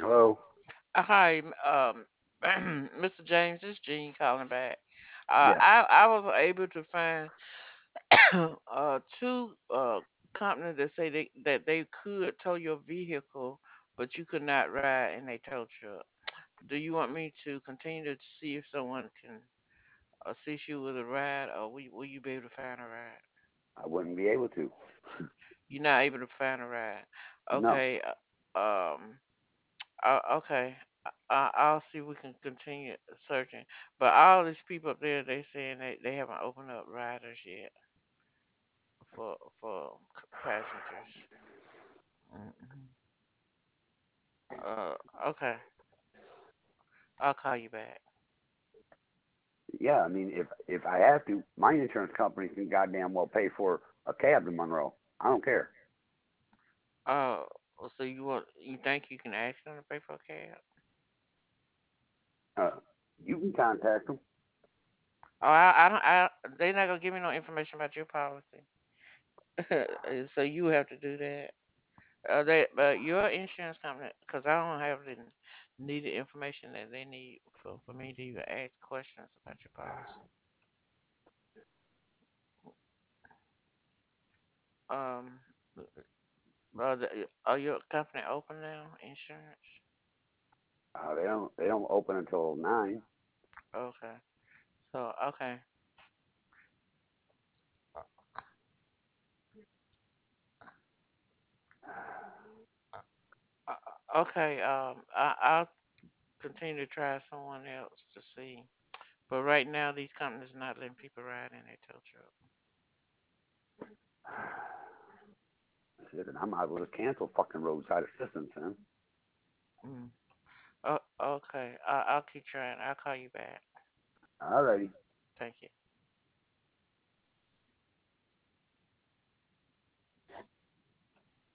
Hello. Hi, Mr. James. This is Gene calling back. Yes, I was able to find two companies that say that they could tow your vehicle, but you could not ride in a tow truck. Do you want me to continue to see if someone can assist you with a ride, or will you be able to find a ride? I wouldn't be able to. You're not able to find a ride. No, Okay. Okay. I'll see if we can continue searching. But all these people up there, they saying they haven't opened up riders yet for passengers. Hmm. Uh, okay. I'll call you back. yeah, I mean, if I have to, my insurance company can goddamn well pay for a cab to Monroe. I don't care. Oh, so you think you can ask them to pay for a cab? Uh, you can contact them. Oh, I don't. They're not gonna give me no information about your policy. So you have to do that. But your insurance company, because I don't have the needed information that they need for me to even ask questions about your policy. Um, are your company open now? Insurance? They don't open until 9. Okay. So okay. Okay. I'll continue to try someone else to see. But right now, these companies not letting people ride in their tow truck. Shit, and I might as well just cancel fucking roadside assistance, man. Mm. Okay. I'll keep trying. I'll call you back. Alrighty. Thank you.